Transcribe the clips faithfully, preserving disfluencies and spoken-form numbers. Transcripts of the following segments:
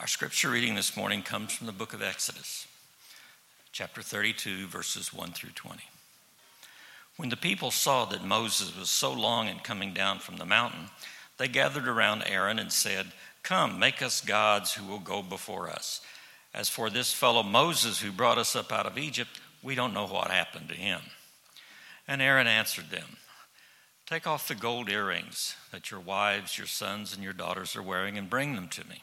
Our scripture reading this morning comes from the book of Exodus, chapter thirty-two, verses one through twenty. When the people saw that Moses was so long in coming down from the mountain, they gathered around Aaron and said, "Come, make us gods who will go before us. As for this fellow Moses who brought us up out of Egypt, we don't know what happened to him." And Aaron answered them, "Take off the gold earrings that your wives, your sons, and your daughters are wearing and bring them to me."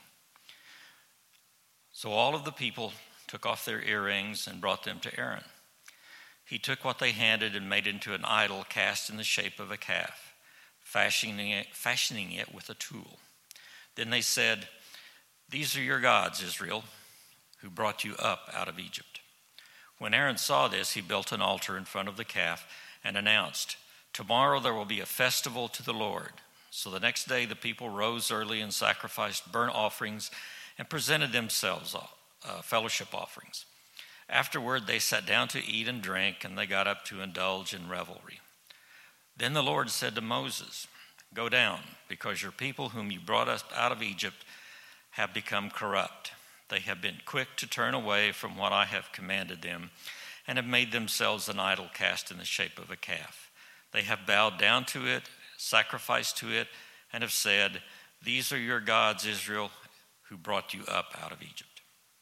So all of the people took off their earrings and brought them to Aaron. He took what they handed and made into an idol cast in the shape of a calf, fashioning it, fashioning it with a tool. Then they said, "These are your gods, Israel, who brought you up out of Egypt." When Aaron saw this, he built an altar in front of the calf and announced, "Tomorrow there will be a festival to the Lord." So the next day the people rose early and sacrificed burnt offerings and presented themselves uh, fellowship offerings. Afterward they sat down to eat and drink, and they got up to indulge in revelry. Then the Lord said to Moses, "Go down, because your people whom you brought us out of Egypt have become corrupt. They have been quick to turn away from what I have commanded them, and have made themselves an idol cast in the shape of a calf. They have bowed down to it, sacrificed to it, and have said, 'These are your gods, Israel, who brought you up out of Egypt.'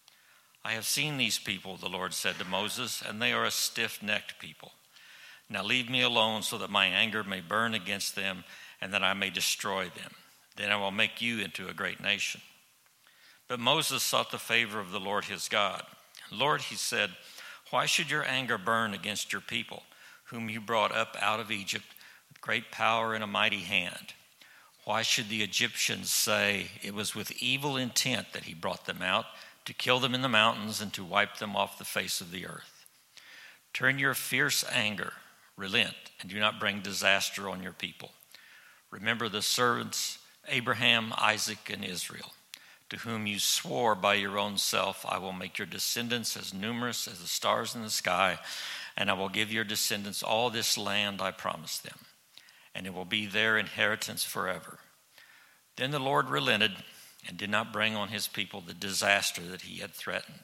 I have seen these people," the Lord said to Moses, "and they are a stiff-necked people. Now leave me alone so that my anger may burn against them and that I may destroy them. Then I will make you into a great nation." But Moses sought the favor of the Lord his God. "Lord," he said, "why should your anger burn against your people, whom you brought up out of Egypt with great power and a mighty hand? Why should the Egyptians say it was with evil intent that he brought them out, to kill them in the mountains and to wipe them off the face of the earth? Turn your fierce anger, relent, and do not bring disaster on your people. Remember the servants Abraham, Isaac, and Israel, to whom you swore by your own self, 'I will make your descendants as numerous as the stars in the sky, and I will give your descendants all this land I promised them, and it will be their inheritance forever.' Then the Lord relented and did not bring on his people the disaster that he had threatened.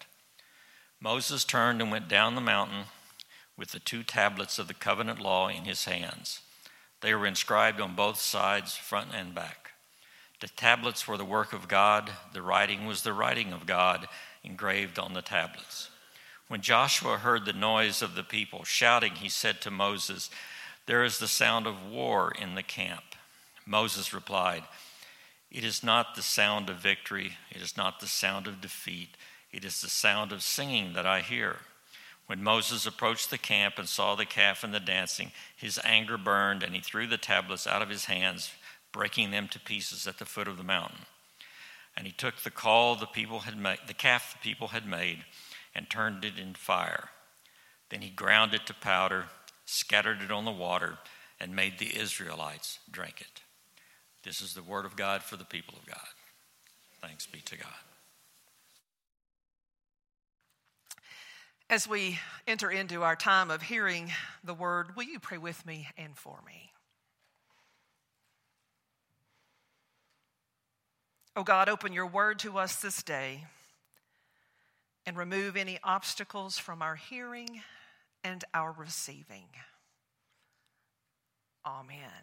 Moses turned and went down the mountain with the two tablets of the covenant law in his hands. They were inscribed on both sides, front and back. The tablets were the work of God. The writing was the writing of God engraved on the tablets. When Joshua heard the noise of the people shouting, he said to Moses, 'There is the sound of war in the camp.' Moses replied, 'It is not the sound of victory. It is not the sound of defeat. It is the sound of singing that I hear.' When Moses approached the camp and saw the calf and the dancing, his anger burned, and he threw the tablets out of his hands, breaking them to pieces at the foot of the mountain. And he took the call the people had made, the calf the people had made, and turned it in fire. Then he ground it to powder, scattered it on the water, and made the Israelites drink it." This is the word of God for the people of God. Thanks be to God. As we enter into our time of hearing the word, will you pray with me and for me? Oh God, open your word to us this day and remove any obstacles from our hearing and our receiving. Amen.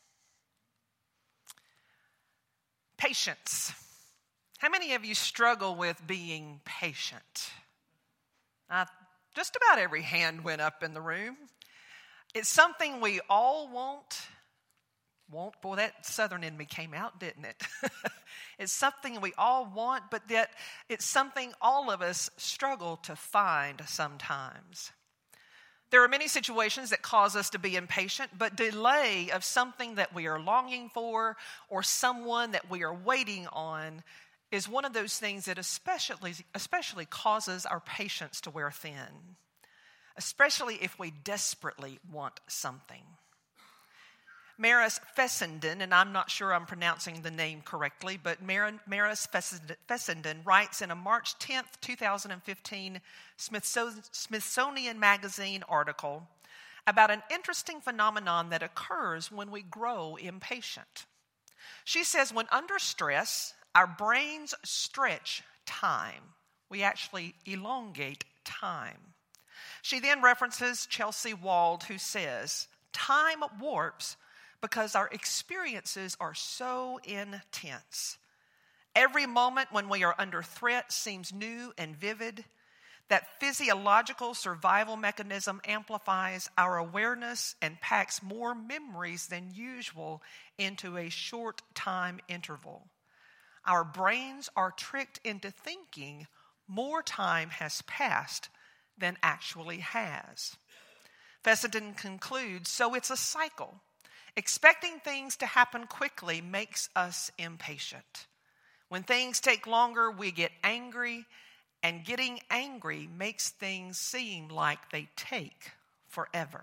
Patience. How many of you struggle with being patient? Uh, just about every hand went up in the room. It's something we all want. Want, boy, that southern in me came out, didn't it? It's something we all want, but yet it's something all of us struggle to find sometimes. There are many situations that cause us to be impatient, but delay of something that we are longing for or someone that we are waiting on is one of those things that especially, especially causes our patience to wear thin, especially if we desperately want something. Maris Fessenden, and I'm not sure I'm pronouncing the name correctly, but Maris Fessenden writes in a March tenth, twenty fifteen Smithsonian Magazine article about an interesting phenomenon that occurs when we grow impatient. She says, when under stress, our brains stretch time. We actually elongate time. She then references Chelsea Wald, who says, time warps because our experiences are so intense. Every moment when we are under threat seems new and vivid. That physiological survival mechanism amplifies our awareness and packs more memories than usual into a short time interval. Our brains are tricked into thinking more time has passed than actually has. Fessenden concludes, so it's a cycle. Expecting things to happen quickly makes us impatient. When things take longer, we get angry, and getting angry makes things seem like they take forever.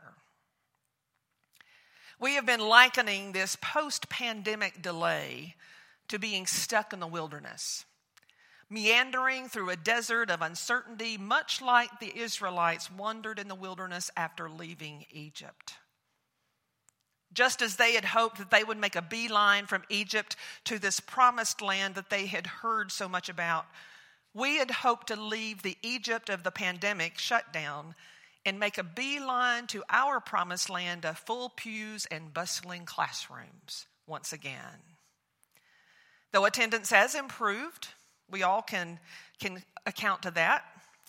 We have been likening this post-pandemic delay to being stuck in the wilderness, meandering through a desert of uncertainty, much like the Israelites wandered in the wilderness after leaving Egypt. Just as they had hoped that they would make a beeline from Egypt to this promised land that they had heard so much about, we had hoped to leave the Egypt of the pandemic shut down and make a beeline to our promised land of full pews and bustling classrooms once again. Though attendance has improved, we all can, can account to that.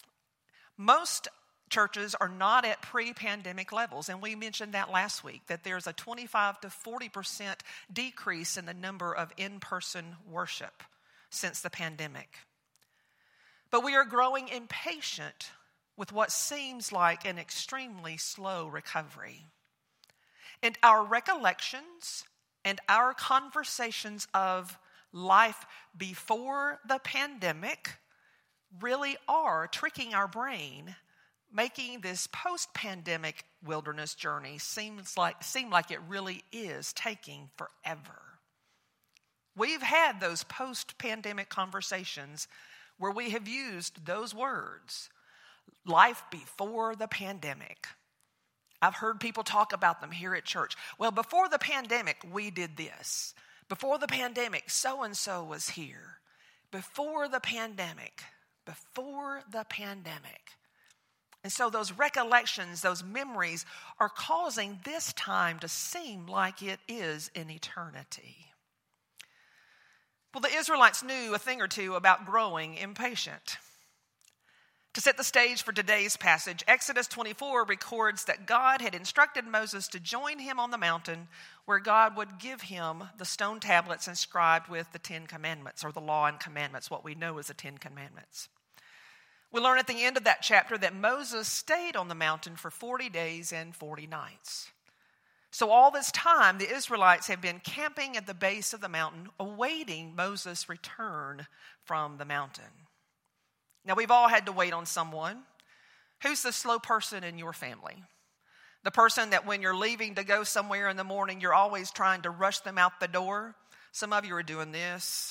Most churches are not at pre-pandemic levels, and we mentioned that last week, that there's a twenty-five to forty percent decrease in the number of in-person worship since the pandemic. But we are growing impatient with what seems like an extremely slow recovery. And our recollections and our conversations of life before the pandemic really are tricking our brain, making this post-pandemic wilderness journey seems like, seem like it really is taking forever. We've had those post-pandemic conversations where we have used those words, life before the pandemic. I've heard people talk about them here at church. Well, before the pandemic, we did this. Before the pandemic, so-and-so was here. Before the pandemic, before the pandemic. And so those recollections, those memories are causing this time to seem like it is an eternity. Well, the Israelites knew a thing or two about growing impatient. To set the stage for today's passage, Exodus twenty-four records that God had instructed Moses to join him on the mountain where God would give him the stone tablets inscribed with the Ten Commandments, or the law and commandments, what we know as the Ten Commandments. We learn at the end of that chapter that Moses stayed on the mountain for forty days and forty nights. So all this time, the Israelites have been camping at the base of the mountain, awaiting Moses' return from the mountain. Now, we've all had to wait on someone. Who's the slow person in your family? The person that when you're leaving to go somewhere in the morning, you're always trying to rush them out the door. Some of you are doing this.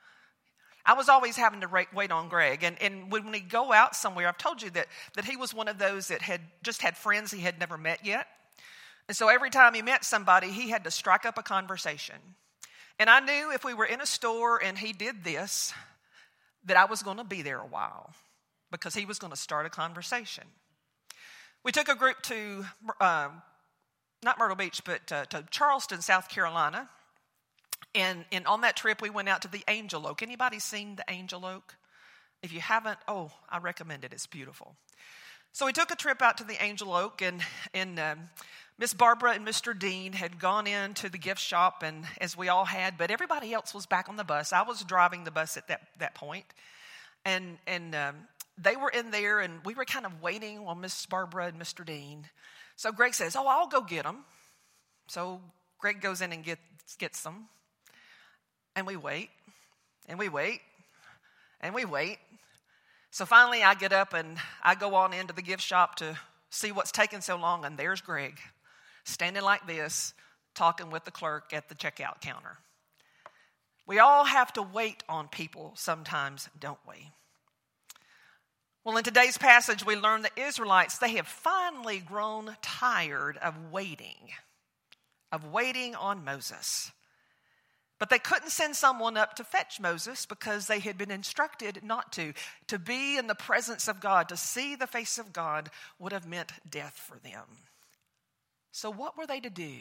I was always having to wait on Greg. And, and when we go out somewhere, I've told you that, that he was one of those that had just had friends he had never met yet. And so every time he met somebody, he had to strike up a conversation. And I knew if we were in a store and he did this, that I was going to be there a while because he was going to start a conversation. We took a group to, uh, not Myrtle Beach, but uh, to Charleston, South Carolina. And, and on that trip, we went out to the Angel Oak. Anybody seen the Angel Oak? If you haven't, oh, I recommend it. It's beautiful. So we took a trip out to the Angel Oak, and, and um, Miss Barbara and Mister Dean had gone into the gift shop, and as we all had, but everybody else was back on the bus. I was driving the bus at that, that point. And, and um, they were in there, and we were kind of waiting on Miss Barbara and Mister Dean. So Greg says, oh, I'll go get them. So Greg goes in and gets, gets them. And we wait, and we wait, and we wait. So finally I get up and I go on into the gift shop to see what's taking so long, and there's Greg standing like this, talking with the clerk at the checkout counter. We all have to wait on people sometimes, don't we? Well, in today's passage, we learn the Israelites, they have finally grown tired of waiting, of waiting on Moses. But they couldn't send someone up to fetch Moses because they had been instructed not to. To be in the presence of God, to see the face of God, would have meant death for them. So what were they to do?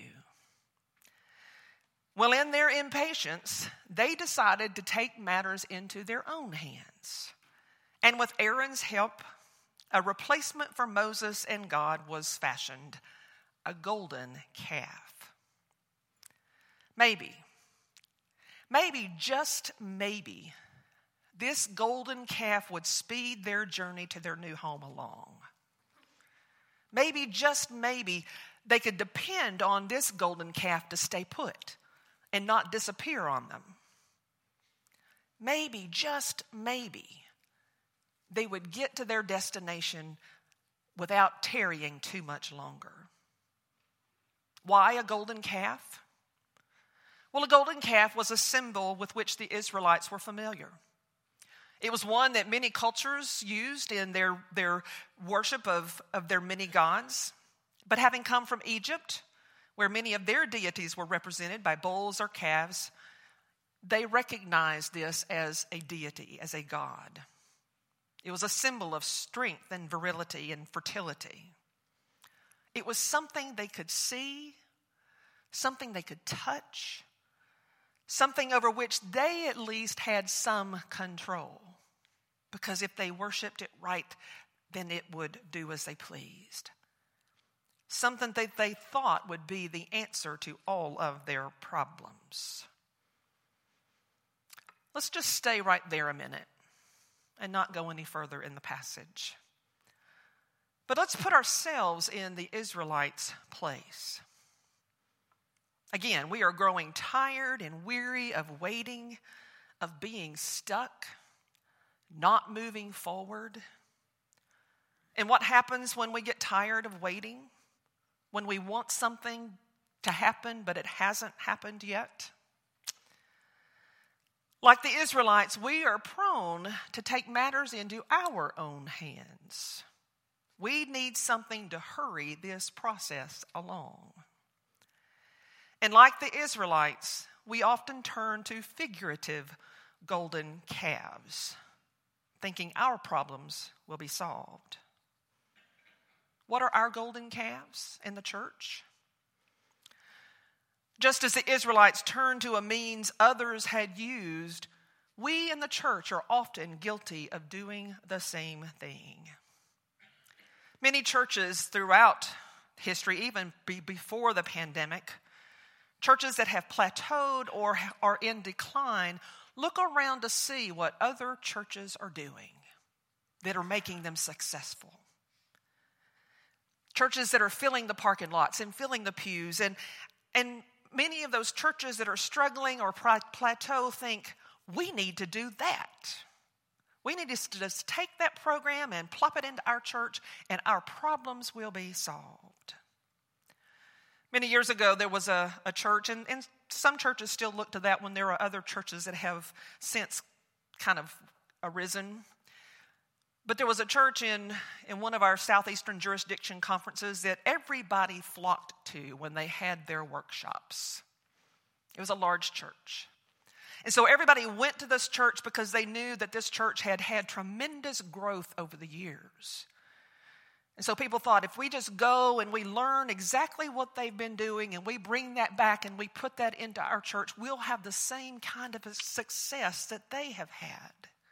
Well, in their impatience, they decided to take matters into their own hands. And with Aaron's help, a replacement for Moses and God was fashioned, a golden calf. Maybe, maybe, just maybe, this golden calf would speed their journey to their new home along. Maybe, just maybe, they could depend on this golden calf to stay put and not disappear on them. Maybe, just maybe, they would get to their destination without tarrying too much longer. Why a golden calf? Well, a golden calf was a symbol with which the Israelites were familiar. It was one that many cultures used in their, their worship of, of their many gods. But having come from Egypt, where many of their deities were represented by bulls or calves, they recognized this as a deity, as a god. It was a symbol of strength and virility and fertility. It was something they could see, something they could touch, something over which they at least had some control. Because if they worshiped it right, then it would do as they pleased. Something that they thought would be the answer to all of their problems. Let's just stay right there a minute and not go any further in the passage. But let's put ourselves in the Israelites' place. Again, we are growing tired and weary of waiting, of being stuck, not moving forward. And what happens when we get tired of waiting? When we want something to happen, but it hasn't happened yet? Like the Israelites, we are prone to take matters into our own hands. We need something to hurry this process along. And like the Israelites, we often turn to figurative golden calves, thinking our problems will be solved. What are our golden calves in the church? Just as the Israelites turned to a means others had used, we in the church are often guilty of doing the same thing. Many churches throughout history, even be before the pandemic, churches that have plateaued or are in decline, look around to see what other churches are doing that are making them successful. Churches that are filling the parking lots and filling the pews. And, and many of those churches that are struggling or plateau think, we need to do that. We need to just take that program and plop it into our church and our problems will be solved. Many years ago, there was a, a church, and, and some churches still look to that when there are other churches that have since kind of arisen. But there was a church in, in one of our Southeastern Jurisdiction conferences that everybody flocked to when they had their workshops. It was a large church. And so everybody went to this church because they knew that this church had had tremendous growth over the years. And so people thought, if we just go and we learn exactly what they've been doing and we bring that back and we put that into our church, we'll have the same kind of a success that they have had.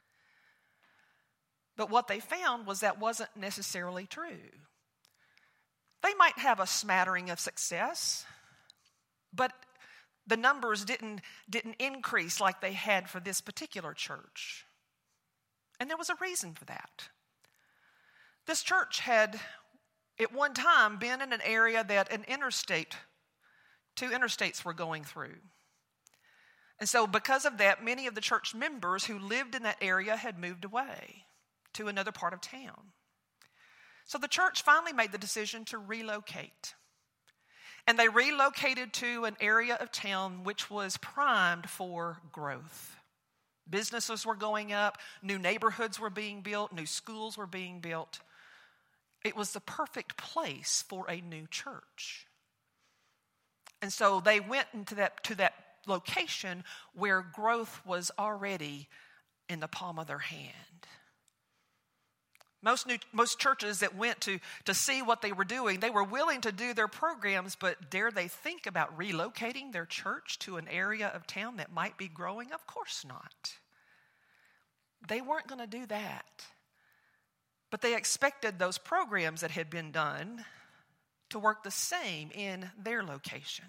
But what they found was that wasn't necessarily true. They might have a smattering of success, but the numbers didn't, didn't increase like they had for this particular church. And there was a reason for that. This church had, at one time, been in an area that an interstate, two interstates were going through. And so because of that, many of the church members who lived in that area had moved away to another part of town. So the church finally made the decision to relocate. And they relocated to an area of town which was primed for growth. Businesses were going up, new neighborhoods were being built, new schools were being built. It was the perfect place for a new church. And so they went into that to that location where growth was already in the palm of their hand. Most new, most churches that went to, to see what they were doing, they were willing to do their programs, but dare they think about relocating their church to an area of town that might be growing? Of course not. They weren't going to do that. But they expected those programs that had been done to work the same in their location.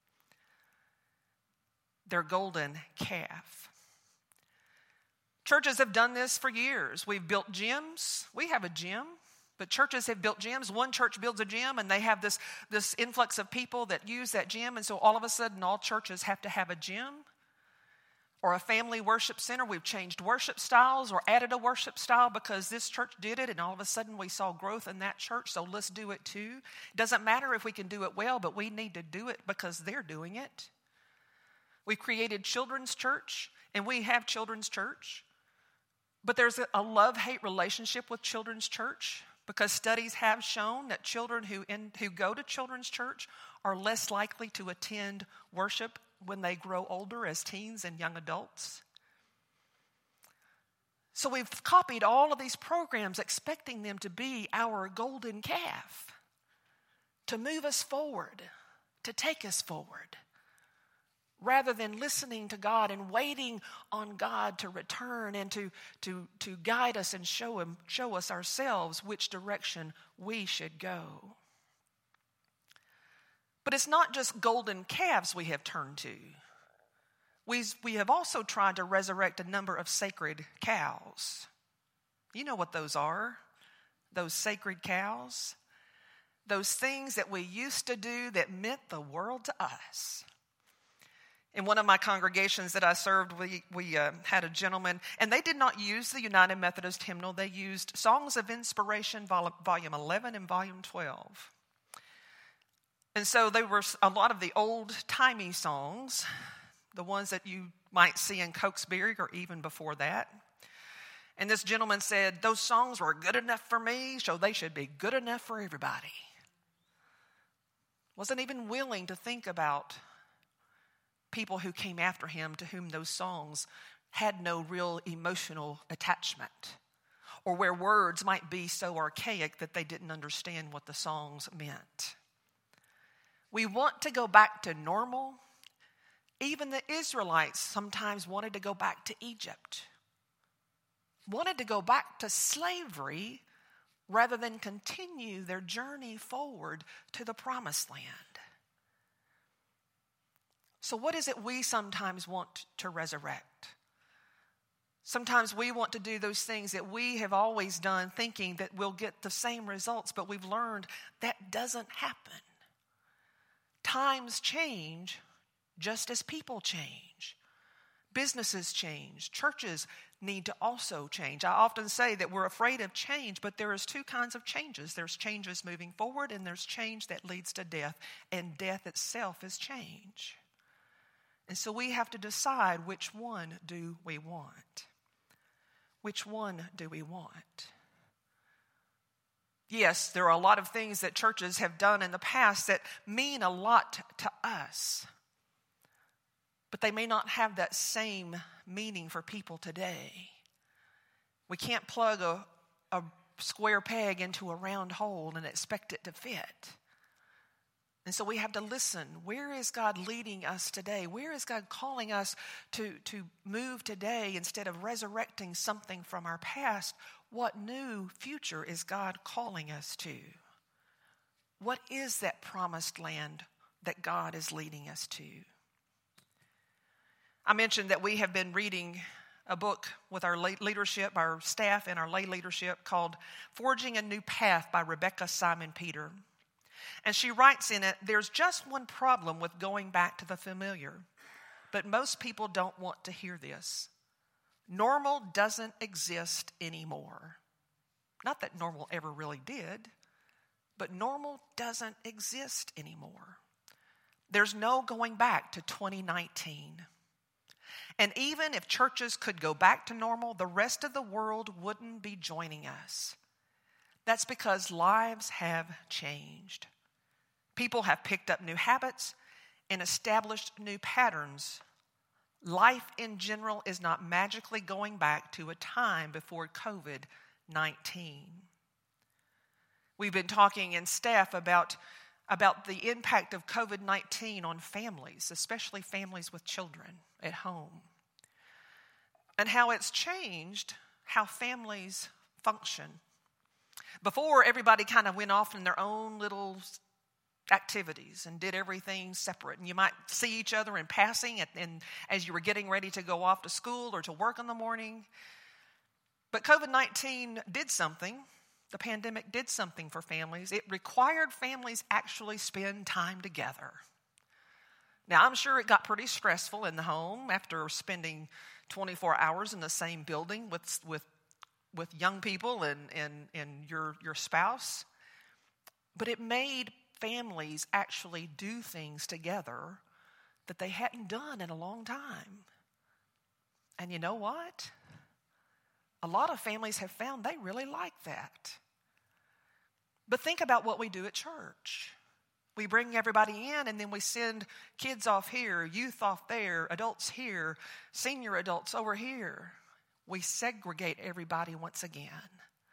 Their golden calf. Churches have done this for years. We've built gyms. We have a gym, but churches have built gyms. One church builds a gym, and they have this, this influx of people that use that gym, and so all of a sudden, all churches have to have a gym or a family worship center. We've changed worship styles or added a worship style because this church did it, and all of a sudden, we saw growth in that church, so let's do it too. It doesn't matter if we can do it well, but we need to do it because they're doing it. We created children's church, and we have children's church. But there's a love-hate relationship with children's church because studies have shown that children who, in, who go to children's church are less likely to attend worship when they grow older as teens and young adults. So we've copied all of these programs expecting them to be our golden calf, to move us forward, to take us forward, rather than listening to God and waiting on God to return and to, to, to guide us and show him, show us ourselves which direction we should go. But it's not just golden calves we have turned to. We, we have also tried to resurrect a number of sacred cows. You know what those are, those sacred cows. Those things that we used to do that meant the world to us. In one of my congregations that I served, we, we uh, had a gentleman, and they did not use the United Methodist hymnal. They used Songs of Inspiration, vol- volume eleven and volume twelve. And so they were a lot of the old-timey songs, the ones that you might see in Cokesbury or even before that. And this gentleman said, those songs were good enough for me, so they should be good enough for everybody. Wasn't even willing to think about people who came after him to whom those songs had no real emotional attachment, or where words might be so archaic that they didn't understand what the songs meant. We want to go back to normal. Even the Israelites sometimes wanted to go back to Egypt, wanted to go back to slavery rather than continue their journey forward to the promised land. So what is it we sometimes want to resurrect? Sometimes we want to do those things that we have always done thinking that we'll get the same results, but we've learned that doesn't happen. Times change just as people change. Businesses change. Churches need to also change. I often say that we're afraid of change, but there is two kinds of changes. There's changes moving forward, and there's change that leads to death, and death itself is change. And so we have to decide which one do we want. Which one do we want? Yes, there are a lot of things that churches have done in the past that mean a lot to us, but they may not have that same meaning for people today. We can't plug a, a square peg into a round hole and expect it to fit. And so we have to listen. Where is God leading us today? Where is God calling us to, to move today instead of resurrecting something from our past? What new future is God calling us to? What is that promised land that God is leading us to? I mentioned that we have been reading a book with our leadership, our staff, and our lay leadership called Forging a New Path by Rebecca Simon Peter. And she writes in it, there's just one problem with going back to the familiar, but most people don't want to hear this. Normal doesn't exist anymore. Not that normal ever really did, but normal doesn't exist anymore. There's no going back to twenty nineteen. And even if churches could go back to normal, the rest of the world wouldn't be joining us. That's because lives have changed. People have picked up new habits and established new patterns Life in general is not magically going back to a time before covid nineteen. We've been talking in staff about, about the impact of covid nineteen on families, especially families with children at home, and how it's changed how families function. Before, everybody kind of went off in their own little activities and did everything separate. And you might see each other in passing and, and as you were getting ready to go off to school or to work in the morning. But covid nineteen did something. The pandemic did something for families. It required families actually spend time together. Now, I'm sure it got pretty stressful in the home after spending twenty-four hours in the same building with with, with young people and, and, and your, your spouse. But it made families actually do things together that they hadn't done in a long time. And you know what? A lot of families have found they really like that. But think about what we do at church. We bring everybody in and then we send kids off here, youth off there, adults here, senior adults over here. We segregate everybody once again.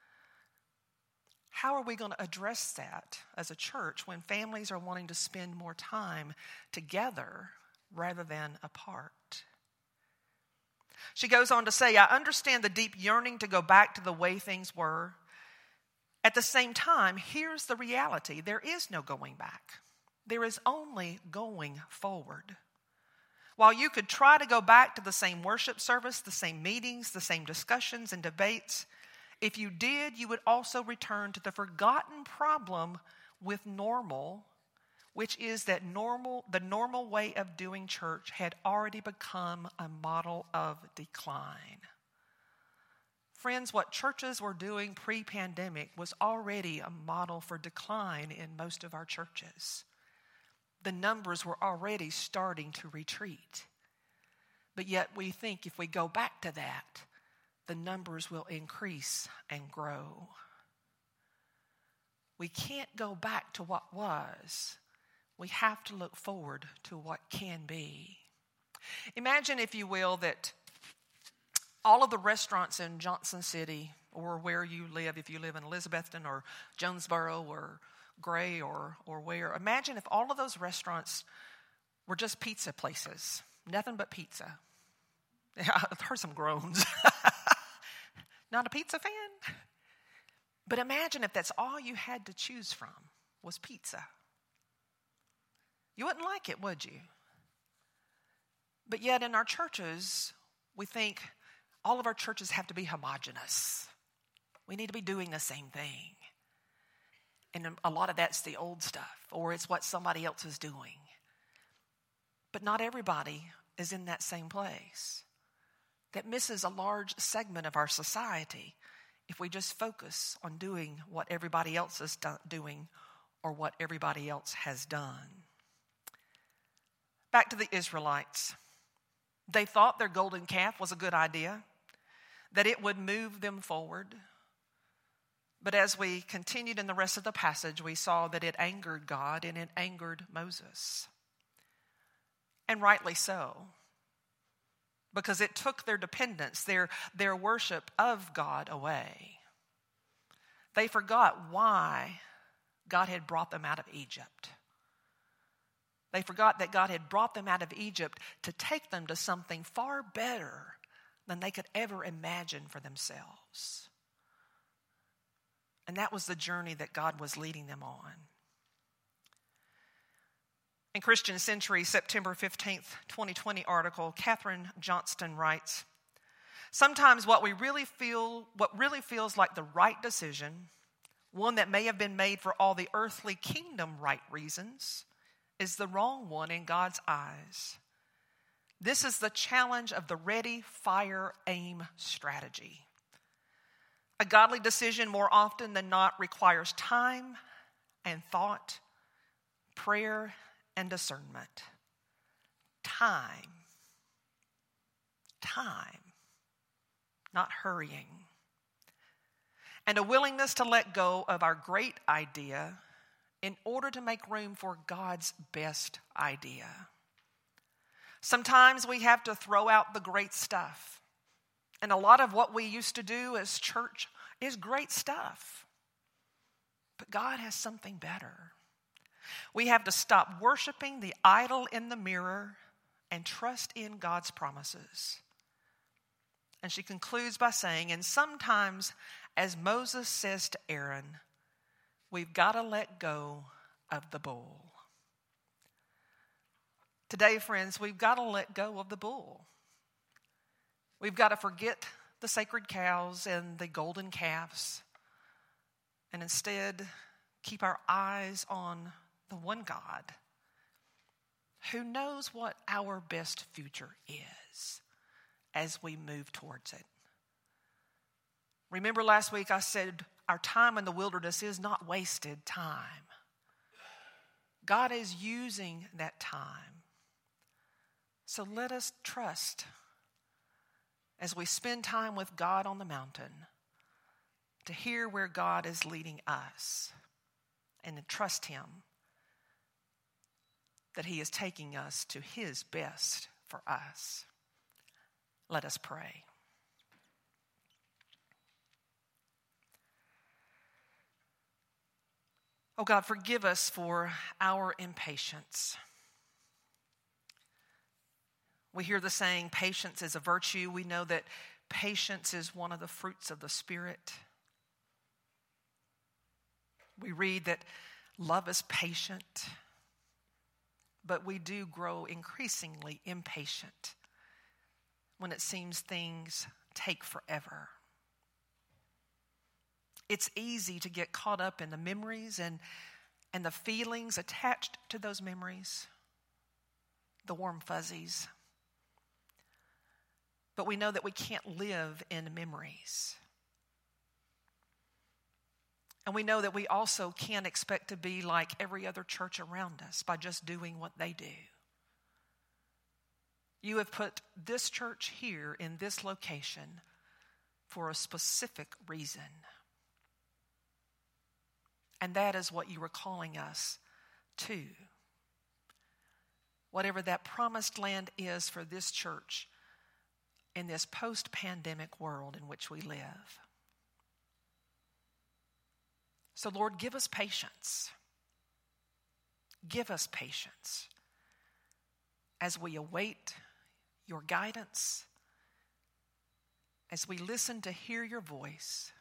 How are we going to address that as a church when families are wanting to spend more time together rather than apart? She goes on to say, I understand the deep yearning to go back to the way things were. At the same time, here's the reality. There is no going back. There is only going forward. While you could try to go back to the same worship service, the same meetings, the same discussions and debates, if you did, you would also return to the forgotten problem with normal, which is that normal, the normal way of doing church had already become a model of decline. Friends, what churches were doing pre-pandemic was already a model for decline in most of our churches. The numbers were already starting to retreat. But yet we think if we go back to that, the numbers will increase and grow. We can't go back to what was. We have to look forward to what can be. Imagine, if you will, that all of the restaurants in Johnson City, or where you live, if you live in Elizabethton or Jonesboro or Gray or, or where, imagine if all of those restaurants were just pizza places, nothing but pizza. I've heard some groans. Not a pizza fan? But imagine if that's all you had to choose from was pizza. You wouldn't like it, would you? But yet in our churches, we think all of our churches have to be homogenous. We need to be doing the same thing. And a lot of that's the old stuff, or it's what somebody else is doing. But not everybody is in that same place. That misses a large segment of our society if we just focus on doing what everybody else is do- doing or what everybody else has done. Back to the Israelites. They thought their golden calf was a good idea, that it would move them forward. But as we continued in the rest of the passage, we saw that it angered God and it angered Moses. And rightly so. Because it took their dependence, their, their worship of God away. They forgot why God had brought them out of Egypt. They forgot that God had brought them out of Egypt to take them to something far better than they could ever imagine for themselves. And that was the journey that God was leading them on. In Christian Century, September fifteenth, twenty twenty article, Katherine Johnston writes, sometimes what we really feel, what really feels like the right decision, one that may have been made for all the earthly kingdom right reasons, is the wrong one in God's eyes. This is the challenge of the ready, fire, aim strategy. A godly decision more often than not requires time and thought, prayer and discernment. Time. Time. Not hurrying. And a willingness to let go of our great idea in order to make room for God's best idea. Sometimes we have to throw out the great stuff. And a lot of what we used to do as church is great stuff. But God has something better. We have to stop worshiping the idol in the mirror and trust in God's promises. And she concludes by saying, and sometimes, as Moses says to Aaron, we've got to let go of the bull. Today, friends, we've got to let go of the bull. We've got to forget the sacred cows and the golden calves and instead keep our eyes on the one God who knows what our best future is as we move towards it. Remember last week I said our time in the wilderness is not wasted time. God is using that time. So let us trust as we spend time with God on the mountain to hear where God is leading us and to trust Him that He is taking us to His best for us. Let us pray. Oh God, forgive us for our impatience. We hear the saying, patience is a virtue. We know that patience is one of the fruits of the Spirit. We read that love is patient, but we do grow increasingly impatient when it seems things take forever. It's easy to get caught up in the memories and, and the feelings attached to those memories, the warm fuzzies. But we know that we can't live in memories. And we know that we also can't expect to be like every other church around us by just doing what they do. You have put this church here in this location for a specific reason. And that is what you are calling us to. Whatever that promised land is for this church in this post-pandemic world in which we live. So, Lord, give us patience. Give us patience as we await your guidance, as we listen to hear your voice,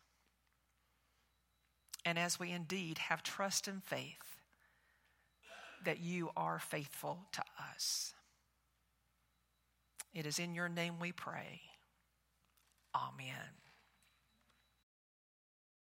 and as we indeed have trust and faith that you are faithful to us. It is in your name we pray. Amen.